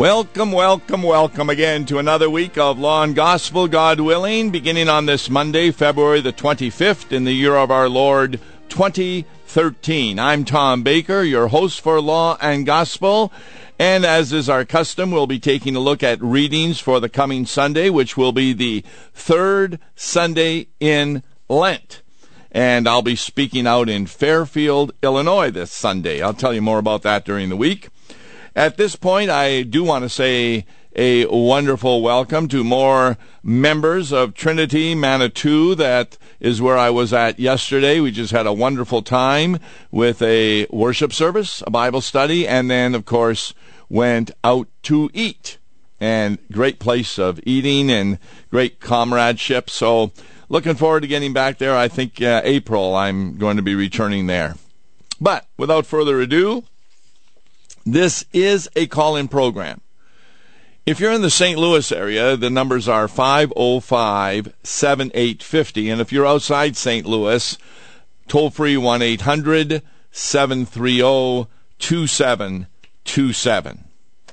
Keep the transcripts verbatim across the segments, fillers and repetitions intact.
Welcome, welcome, welcome again to another week of Law and Gospel, God willing, beginning on this Monday, February the twenty-fifth, in the year of our Lord, twenty thirteen. I'm Tom Baker, your host for Law and Gospel, and as is our custom, we'll be taking a look at readings for the coming Sunday, which will be the third Sunday in Lent. And I'll be speaking out in Fairfield, Illinois this Sunday. I'll tell you more about that during the week. At this point, I do want to say a wonderful welcome to more members of Trinity Manitou. That is where I was at yesterday. We just had a wonderful time with a worship service, a Bible study, and then, of course, went out to eat. And great place of eating and great comradeship. So looking forward to getting back there. I think uh, April I'm going to be returning there. But without further ado, this is a call-in program. If you're in the Saint Louis area, the numbers are five oh five, seven eight five oh. And if you're outside Saint Louis, toll-free one eight hundred, seven three zero, two seven two seven.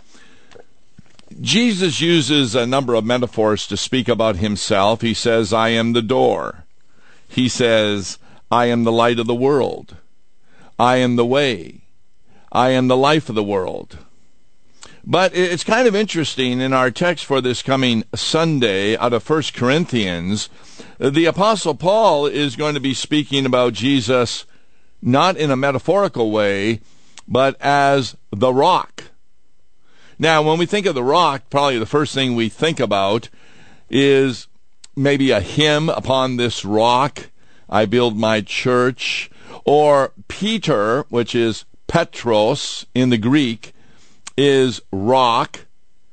Jesus uses a number of metaphors to speak about himself. He says, I am the door. He says, I am the light of the world. I am the way. I am the life of the world. But it's kind of interesting in our text for this coming Sunday out of First Corinthians, the Apostle Paul is going to be speaking about Jesus not in a metaphorical way, but as the rock. Now, when we think of the rock, probably the first thing we think about is maybe a hymn, Upon This Rock I Build My Church, or Peter, which is Petros in the Greek, is rock,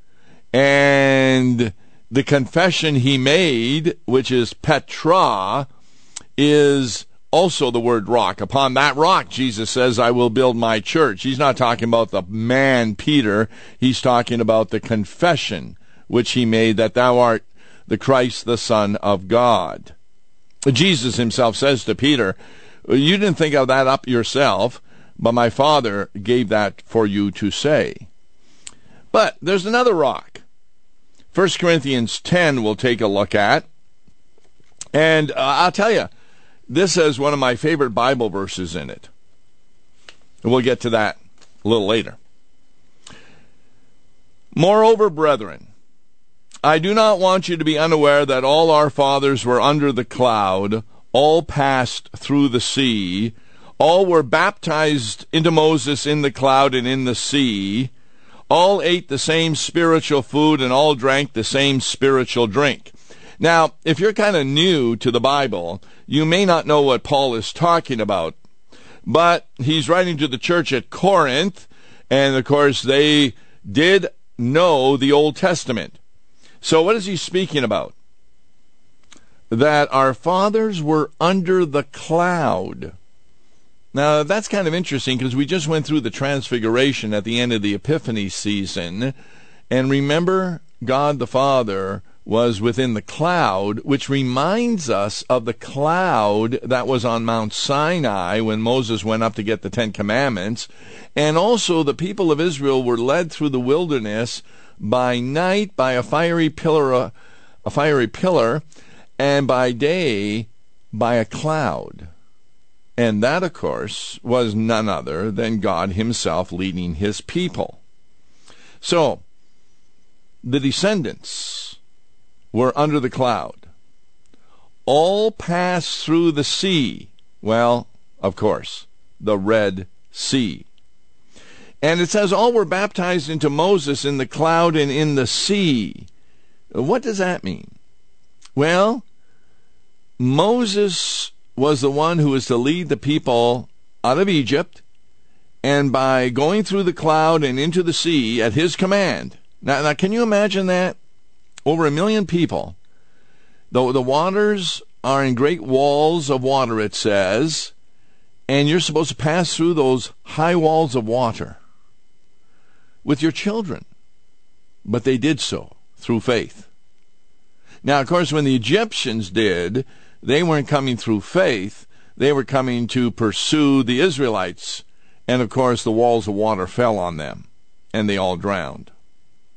and the confession he made, which is Petra, is also the word rock. Upon that rock, Jesus says, I will build my church. He's not talking about the man Peter. He's talking about the confession which he made, that thou art the Christ, the Son of God. Jesus himself says to Peter, you didn't think of that up yourself, but my Father gave that for you to say. But there's another rock. First Corinthians ten we'll take a look at. And uh, I'll tell you, this has one of my favorite Bible verses in it. We'll get to that a little later. Moreover, brethren, I do not want you to be unaware that all our fathers were under the cloud, all passed through the sea, all were baptized into Moses in the cloud and in the sea. All ate the same spiritual food and all drank the same spiritual drink. Now, if you're kind of new to the Bible, you may not know what Paul is talking about. But he's writing to the church at Corinth, and of course they did know the Old Testament. So what is he speaking about? That our fathers were under the cloud. Now, that's kind of interesting because we just went through the Transfiguration at the end of the Epiphany season. And remember, God the Father was within the cloud, which reminds us of the cloud that was on Mount Sinai when Moses went up to get the Ten Commandments. And also the people of Israel were led through the wilderness by night by a fiery pillar, a fiery pillar, and by day by a cloud. And that, of course, was none other than God himself leading his people. So, the descendants were under the cloud. All passed through the sea. Well, of course, the Red Sea. And it says, all were baptized into Moses in the cloud and in the sea. What does that mean? Well, Moses was the one who was to lead the people out of Egypt, and by going through the cloud and into the sea at his command. Now, now can you imagine that? Over a million people. The, the waters are in great walls of water, it says, and you're supposed to pass through those high walls of water with your children. But they did so through faith. Now, of course, when the Egyptians did, they weren't coming through faith. They were coming to pursue the Israelites. And, of course, the walls of water fell on them, and they all drowned.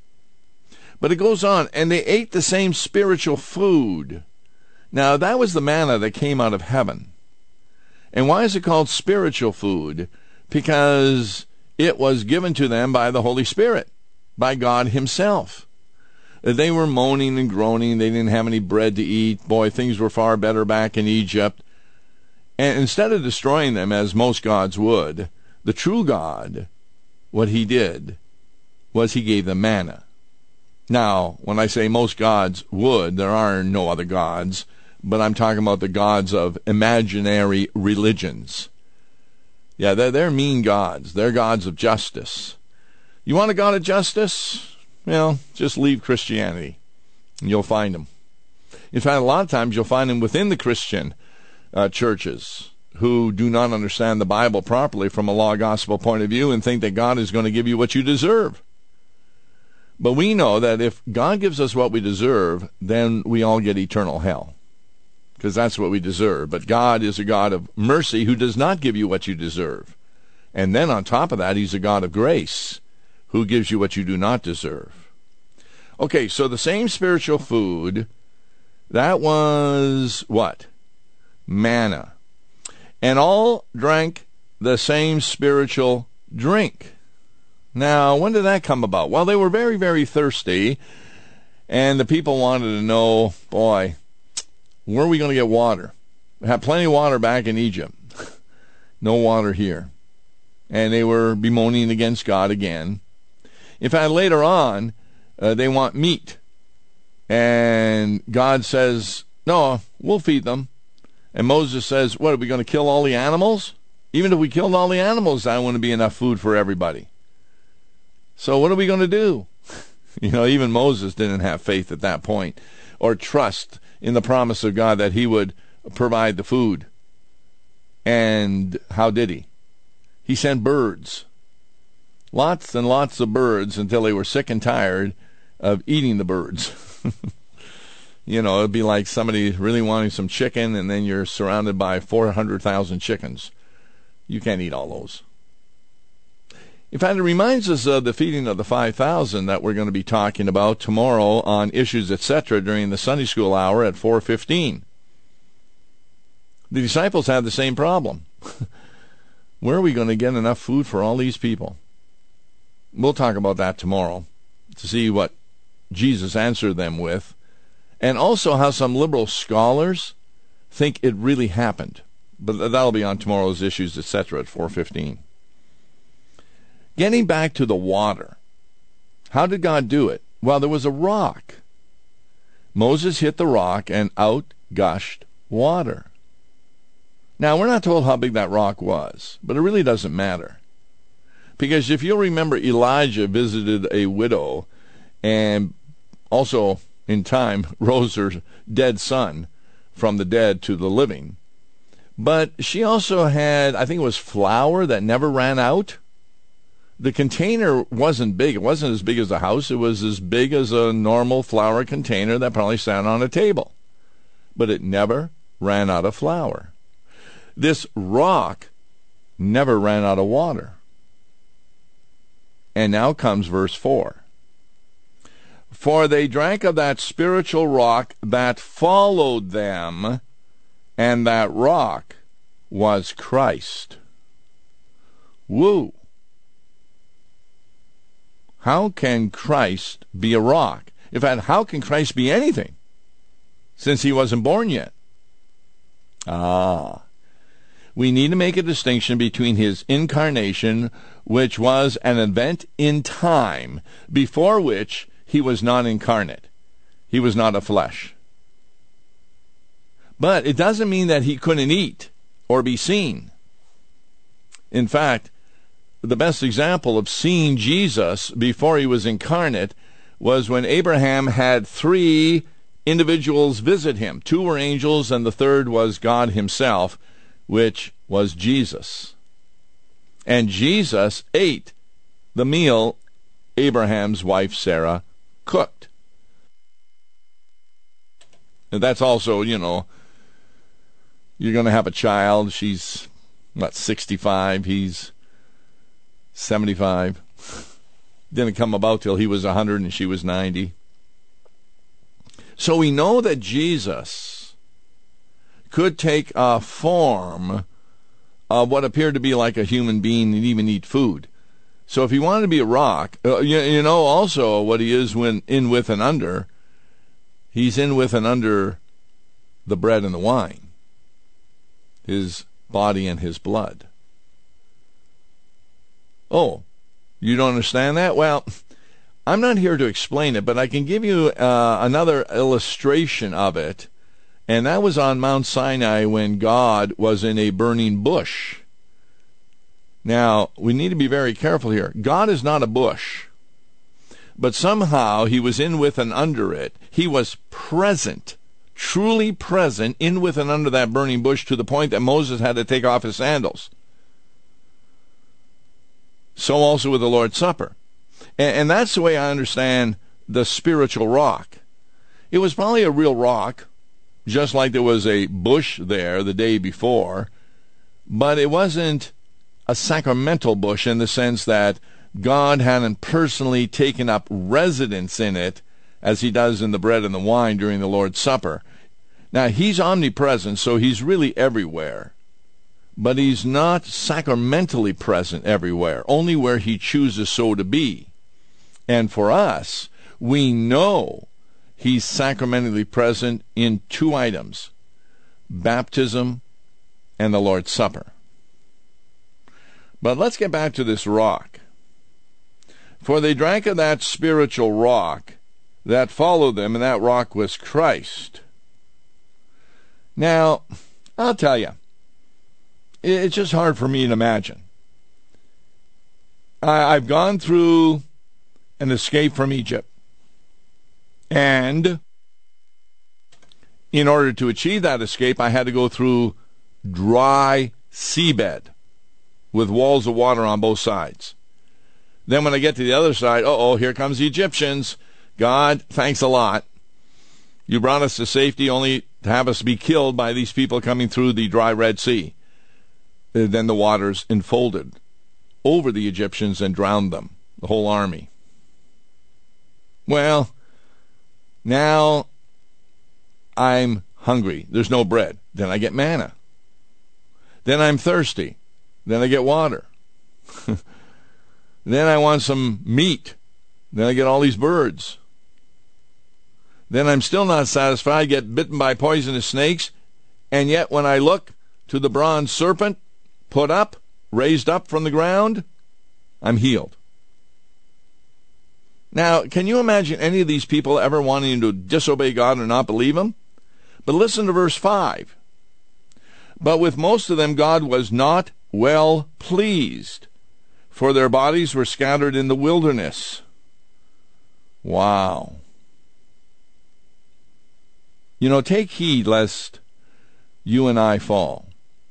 But it goes on, and they ate the same spiritual food. Now, that was the manna that came out of heaven. And why is it called spiritual food? Because it was given to them by the Holy Spirit, by God himself. They were moaning and groaning. They didn't have any bread to eat. Boy, things were far better back in Egypt. And instead of destroying them, as most gods would, the true God, what he did was he gave them manna. Now, when I say most gods would, there are no other gods, but I'm talking about the gods of imaginary religions. Yeah, they're, they're mean gods. They're gods of justice. You want a God of justice? Well, just leave Christianity, and you'll find them. In fact, a lot of times you'll find them within the Christian uh, churches who do not understand the Bible properly from a law-gospel point of view and think that God is going to give you what you deserve. But we know that if God gives us what we deserve, then we all get eternal hell, because that's what we deserve. But God is a God of mercy who does not give you what you deserve. And then on top of that, he's a God of grace who gives you what you do not deserve. Okay, so the same spiritual food, that was what? Manna. And all drank the same spiritual drink. Now, when did that come about? Well, they were very, very thirsty, and the people wanted to know, boy, where are we going to get water? We had plenty of water back in Egypt. No water here. And they were bemoaning against God again. In fact, later on, uh, they want meat. And God says, no, we'll feed them. And Moses says, what, are we going to kill all the animals? Even if we killed all the animals, that wouldn't be enough food for everybody. So what are we going to do? You know, even Moses didn't have faith at that point, or trust in the promise of God that he would provide the food. And how did he? He sent birds. Lots and lots of birds until they were sick and tired of eating the birds. You know, it'd be like somebody really wanting some chicken, and then you're surrounded by four hundred thousand chickens. You can't eat all those. In fact, it reminds us of the feeding of the five thousand that we're going to be talking about tomorrow on Issues, et cetera during the Sunday School hour at four fifteen. The disciples had the same problem. Where are we going to get enough food for all these people? We'll talk about that tomorrow to see what Jesus answered them with, and also how some liberal scholars think it really happened. But that'll be on tomorrow's Issues, et cetera at four fifteen. Getting back to the water. How did God do it? Well, there was a rock. Moses hit the rock and out gushed water. Now, we're not told how big that rock was, but it really doesn't matter. Because if you'll remember, Elijah visited a widow and also, in time, rose her dead son from the dead to the living. But she also had, I think it was flour that never ran out. The container wasn't big. It wasn't as big as a house. It was as big as a normal flour container that probably sat on a table. But it never ran out of flour. This rock never ran out of water. And now comes verse four. For they drank of that spiritual rock that followed them, and that rock was Christ. Woo! How can Christ be a rock? In fact, how can Christ be anything, since he wasn't born yet? Ah, we need to make a distinction between his incarnation, which was an event in time, before which he was not incarnate. He was not a flesh. But it doesn't mean that he couldn't eat or be seen. In fact, the best example of seeing Jesus before he was incarnate was when Abraham had three individuals visit him. Two were angels, and the third was God himself, which was Jesus. And Jesus ate the meal Abraham's wife Sarah cooked. And that's also, you know, you're going to have a child. She's, what, sixty-five? He's seventy-five. Didn't come about till he was one hundred and she was ninety. So we know that Jesus could take a form of what appeared to be like a human being and even eat food. So if he wanted to be a rock, uh, you, you know also what he is when in with and under. He's in with and under the bread and the wine, his body and his blood. Oh, you don't understand that? Well, I'm not here to explain it, but I can give you uh, another illustration of it, and that was on Mount Sinai when God was in a burning bush. Now, we need to be very careful here. God is not a bush, but somehow he was in with and under it. He was present, truly present, in with and under that burning bush to the point that Moses had to take off his sandals. So also with the Lord's Supper. And, and that's the way I understand the spiritual rock. It was probably a real rock, just like there was a bush there the day before, but it wasn't a sacramental bush in the sense that God hadn't personally taken up residence in it as he does in the bread and the wine during the Lord's Supper. Now, he's omnipresent, so he's really everywhere. But he's not sacramentally present everywhere, only where he chooses so to be. And for us, we know he's sacramentally present in two items, baptism and the Lord's Supper. But let's get back to this rock. For they drank of that spiritual rock that followed them, and that rock was Christ. Now, I'll tell you, it's just hard for me to imagine. I, I've gone through an escape from Egypt. And in order to achieve that escape, I had to go through dry seabed with walls of water on both sides. Then when I get to the other side, uh-oh, here comes the Egyptians. God, thanks a lot. You brought us to safety only to have us be killed by these people coming through the dry Red Sea. Then the waters enfolded over the Egyptians and drowned them, the whole army. Well, now I'm hungry. There's no bread. Then I get manna. Then I'm thirsty. Then I get water. Then I want some meat. Then I get all these birds. Then I'm still not satisfied, get bitten by poisonous snakes, and yet when I look to the bronze serpent, put up, raised up from the ground, I'm healed. Now, can you imagine any of these people ever wanting to disobey God and not believe him? But listen to verse five. But with most of them God was not well pleased, for their bodies were scattered in the wilderness. Wow. You know, take heed lest you and I fall.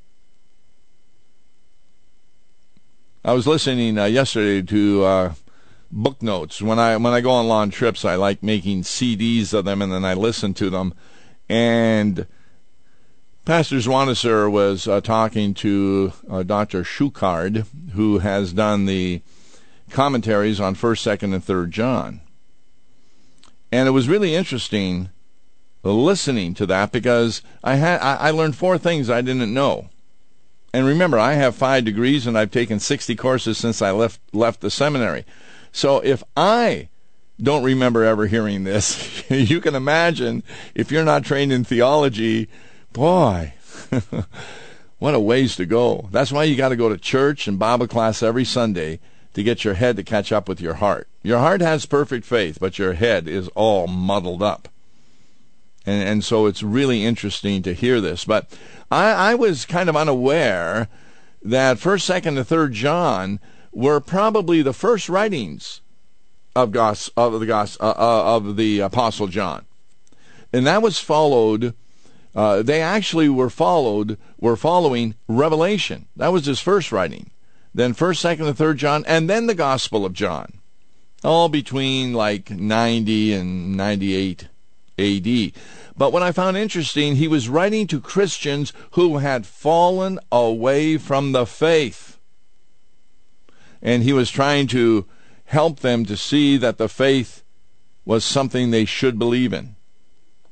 I was listening uh, yesterday to uh, book notes. When I when I go on long trips, I like making C Ds of them, and then I listen to them. And Pastor Zwanisser was uh, talking to uh, Doctor Schuchard, who has done the commentaries on First, Second, and Third John. And it was really interesting listening to that because I had I, I learned four things I didn't know. And remember, I have five degrees and I've taken sixty courses since I left left the seminary. So if I don't remember ever hearing this, you can imagine if you're not trained in theology, boy, what a ways to go. That's why you got to go to church and Bible class every Sunday to get your head to catch up with your heart. Your heart has perfect faith, but your head is all muddled up. And, and so it's really interesting to hear this. But I, I was kind of unaware that First, Second, and Third John were probably the first writings of, gos, of the gos, uh, of the Apostle John, and that was followed. Uh, they actually were followed. Were following Revelation. That was his first writing. Then First, Second, and Third John, and then the Gospel of John, all between like ninety and ninety-eight A D. But what I found interesting, he was writing to Christians who had fallen away from the faith. And he was trying to help them to see that the faith was something they should believe in.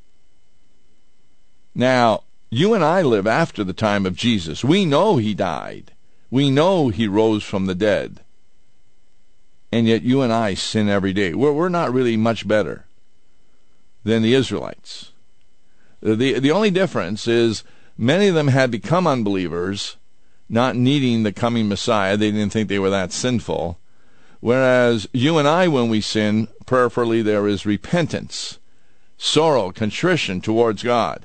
Now, you and I live after the time of Jesus. We know he died. We know he rose from the dead. And yet you and I sin every day. We're, we're not really much better than the Israelites. The, the only difference is many of them had become unbelievers, not needing the coming Messiah. They didn't think they were that sinful. Whereas you and I, when we sin, prayerfully there is repentance, sorrow, contrition towards God.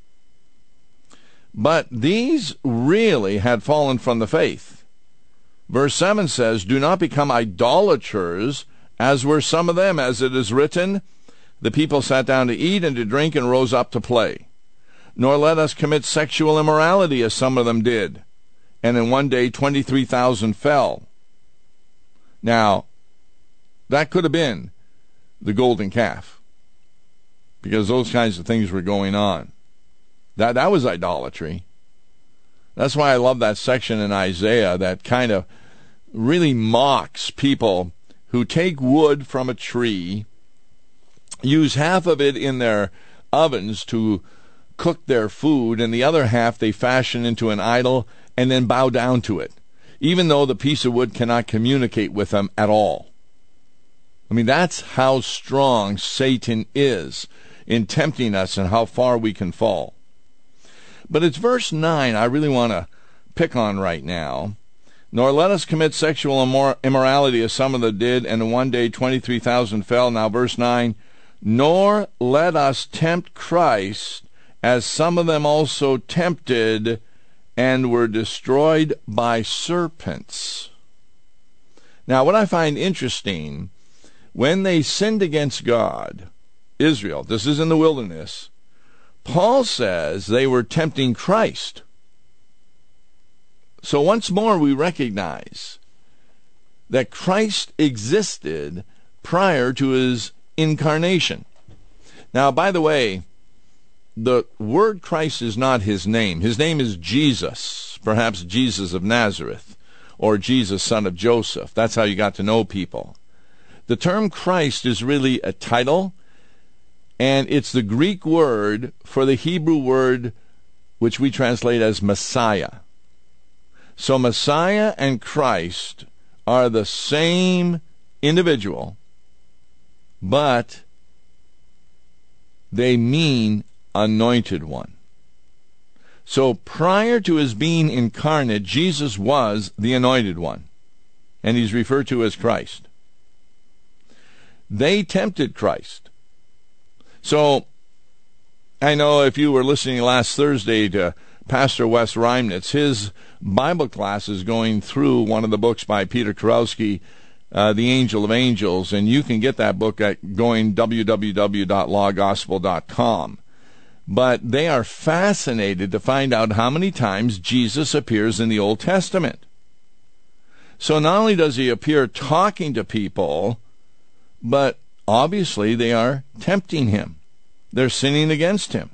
But these really had fallen from the faith. Verse seven says, "Do not become idolaters, as were some of them, as it is written, the people sat down to eat and to drink and rose up to play. Nor let us commit sexual immorality, as some of them did. And in one day twenty-three thousand fell." Now, that could have been the golden calf, because those kinds of things were going on. That that was idolatry. That's why I love that section in Isaiah that kind of really mocks people who take wood from a tree, use half of it in their ovens to cook their food, and the other half they fashion into an idol and then bow down to it, even though the piece of wood cannot communicate with them at all. I mean, that's how strong Satan is in tempting us and how far we can fall. But it's verse nine I really want to pick on right now. "Nor let us commit sexual immor- immorality, as some of them did, and in one day twenty-three thousand fell." Now verse nine, "Nor let us tempt Christ, as some of them also tempted, and were destroyed by serpents." Now what I find interesting, when they sinned against God, Israel, this is in the wilderness, Paul says they were tempting Christ. So once more we recognize that Christ existed prior to his incarnation. Now, by the way, the word Christ is not his name. His name is Jesus, perhaps Jesus of Nazareth, or Jesus, son of Joseph. That's how you got to know people. The term Christ is really a title, and it's the Greek word for the Hebrew word which we translate as Messiah. So Messiah and Christ are the same individual, but they mean anointed one. So prior to his being incarnate, Jesus was the anointed one, and he's referred to as Christ. They tempted Christ. So I know if you were listening last Thursday to Pastor Wes Reimnitz, his Bible class is going through one of the books by Peter Kurowski, uh, The Angel of Angels, and you can get that book at going w w w dot law gospel dot com. But they are fascinated to find out how many times Jesus appears in the Old Testament. So not only does he appear talking to people, but obviously they are tempting him. They're sinning against him.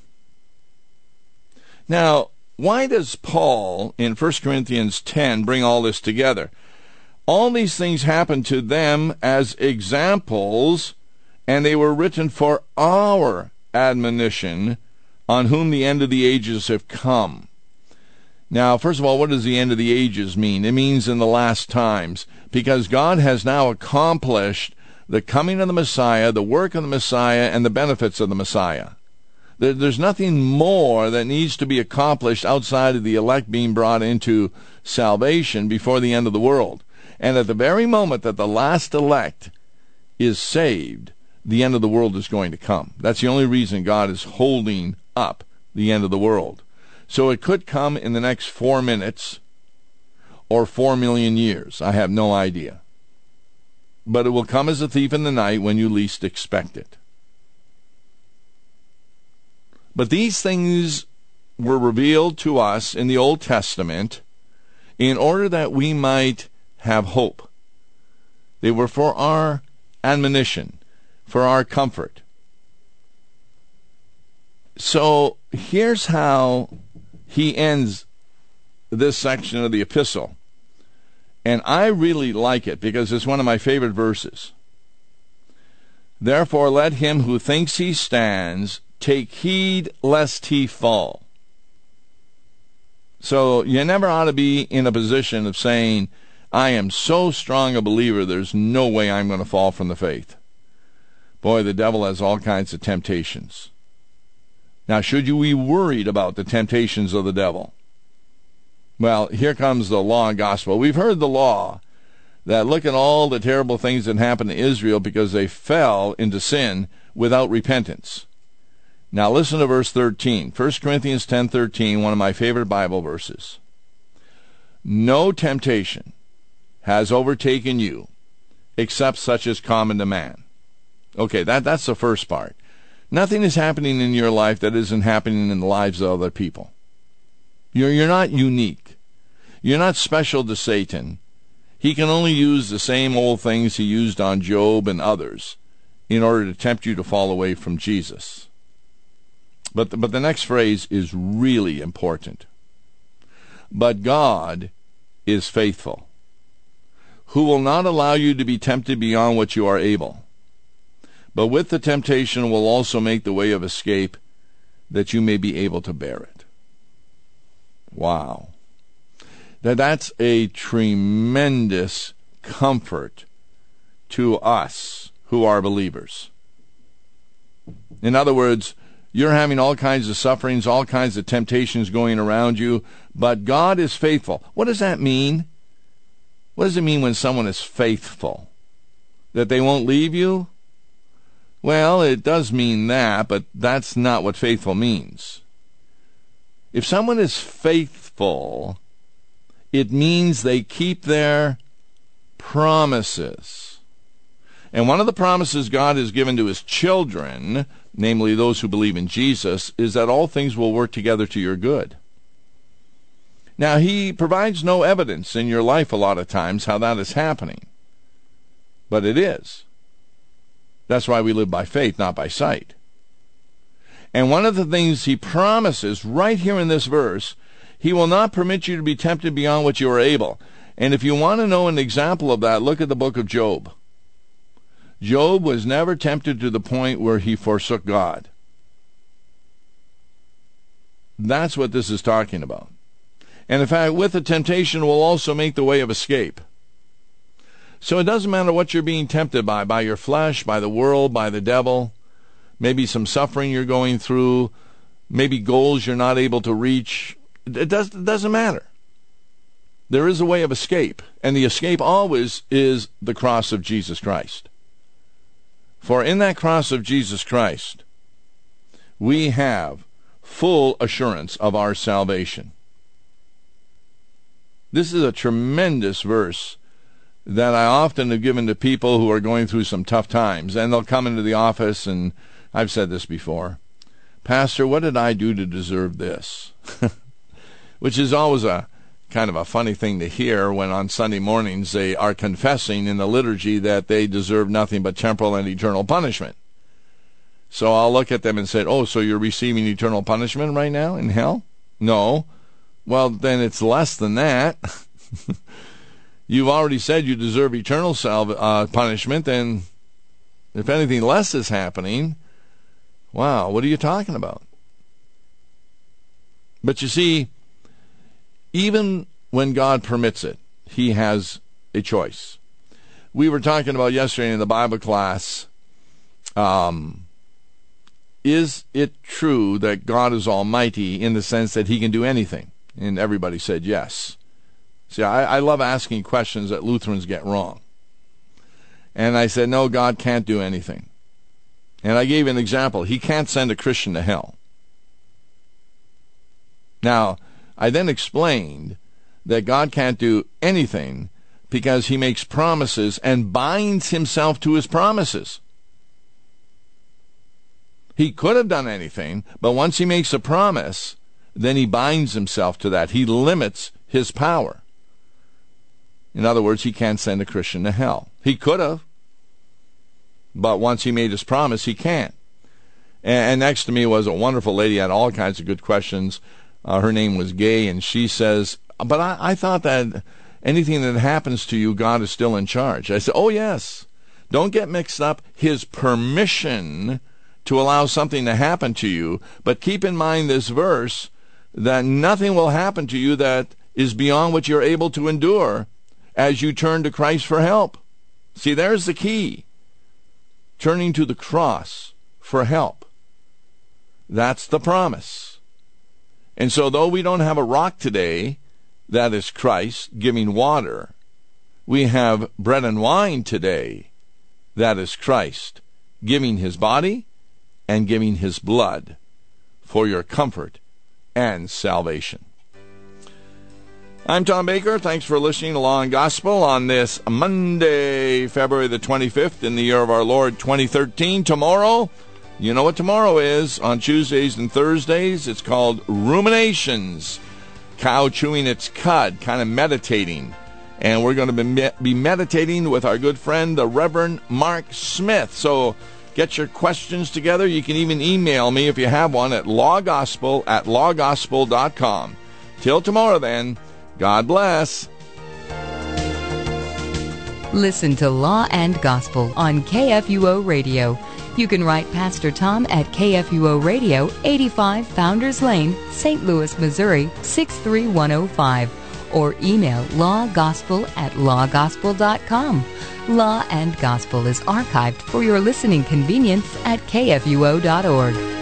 Now, why does Paul in First Corinthians ten bring all this together? All these things happened to them as examples, and they were written for our admonition, on whom the end of the ages have come. Now, first of all, what does the end of the ages mean? It means in the last times, because God has now accomplished the coming of the Messiah, the work of the Messiah, and the benefits of the Messiah. There's nothing more that needs to be accomplished outside of the elect being brought into salvation before the end of the world. And at the very moment that the last elect is saved, the end of the world is going to come. That's the only reason God is holding up the end of the world. So it could come in the next four minutes or four million years. I have no idea. But it will come as a thief in the night when you least expect it. But these things were revealed to us in the Old Testament in order that we might have hope. They were for our admonition, for our comfort. So here's how he ends this section of the epistle. And I really like it because it's one of my favorite verses. "Therefore let him who thinks he stands take heed lest he fall. So you never ought to be in a position of saying, I am so strong a believer, there's no way I'm going to fall from the faith. Boy, the devil has all kinds of temptations. Now, should you be worried about the temptations of the devil? Well, here comes the law and gospel. We've heard the law, that look at all the terrible things that happened to Israel because they fell into sin without repentance. Now listen to verse thirteen. First Corinthians ten thirteen, one of my favorite Bible verses. No temptation has overtaken you except such as common to man. Okay, that, that's the first part. Nothing is happening in your life that isn't happening in the lives of other people. You're, you're not unique. You're not special to Satan. He can only use the same old things he used on Job and others in order to tempt you to fall away from Jesus. But the, but the next phrase is really important. But God is faithful, who will not allow you to be tempted beyond what you are able, but with the temptation will also make the way of escape, that you may be able to bear it. Wow. Now that's a tremendous comfort to us who are believers. In other words, you're having all kinds of sufferings, all kinds of temptations going around you, but God is faithful. What does that mean? What does it mean when someone is faithful? That they won't leave you? Well, it does mean that, but that's not what faithful means. If someone is faithful, it means they keep their promises. And one of the promises God has given to his children, namely those who believe in Jesus, is that all things will work together to your good. Now, he provides no evidence in your life a lot of times how that is happening. But it is. That's why we live by faith, not by sight. And one of the things he promises right here in this verse, he will not permit you to be tempted beyond what you are able. And if you want to know an example of that, look at the book of Job. Job was never tempted to the point where he forsook God. That's what this is talking about. And in fact, with the temptation will also make the way of escape. So it doesn't matter what you're being tempted by, by your flesh, by the world, by the devil, maybe some suffering you're going through, maybe goals you're not able to reach. It, does, it doesn't matter. There is a way of escape, and the escape always is the cross of Jesus Christ. For in that cross of Jesus Christ, we have full assurance of our salvation. This is a tremendous verse that I often have given to people who are going through some tough times, and they'll come into the office, and I've said this before, Pastor, what did I do to deserve this? Which is always a kind of a funny thing to hear when on Sunday mornings they are confessing in the liturgy that they deserve nothing but temporal and eternal punishment. So I'll look at them and say, oh, so you're receiving eternal punishment right now in hell? No. Well, then it's less than that. You've already said you deserve eternal salve, uh, punishment, and if anything less is happening, wow, what are you talking about? But you see, even when God permits it, he has a choice. We were talking about yesterday in the Bible class, um, is it true that God is almighty in the sense that he can do anything? And everybody said yes. See, I, I love asking questions that Lutherans get wrong. And I said, no, God can't do anything. And I gave an example. He can't send a Christian to hell. Now, I then explained that God can't do anything because he makes promises and binds himself to his promises. He could have done anything, but once he makes a promise, then he binds himself to that. He limits his power. In other words, he can't send a Christian to hell. He could have, but once he made his promise, he can't. And, and next to me was a wonderful lady, had all kinds of good questions. Uh, her name was Gay, and she says, but I, I thought that anything that happens to you, God is still in charge. I said, oh, yes. Don't get mixed up. His permission to allow something to happen to you. But keep in mind this verse, that nothing will happen to you that is beyond what you're able to endure as you turn to Christ for help. See, there's the key. Turning to the cross for help. That's the promise. And so though we don't have a rock today, that is Christ giving water, we have bread and wine today, that is Christ giving his body and giving his blood for your comfort and salvation. I'm Tom Baker. Thanks for listening to Law and Gospel on this Monday, February the twenty-fifth, in the year of our Lord twenty thirteen. Tomorrow, you know what tomorrow is. On Tuesdays and Thursdays, it's called Ruminations. Cow chewing its cud, kind of meditating. And we're going to be, me- be meditating with our good friend, the Reverend Mark Smith. So get your questions together. You can even email me if you have one at lawgospel at lawgospel dot com. Till tomorrow then, God bless. Listen to Law and Gospel on K F U O Radio. You can write Pastor Tom at K F U O Radio, eighty-five Founders Lane, Saint Louis, Missouri, six three one oh five, or email lawgospel at lawgospel dot com. Law and Gospel is archived for your listening convenience at K F U O dot org.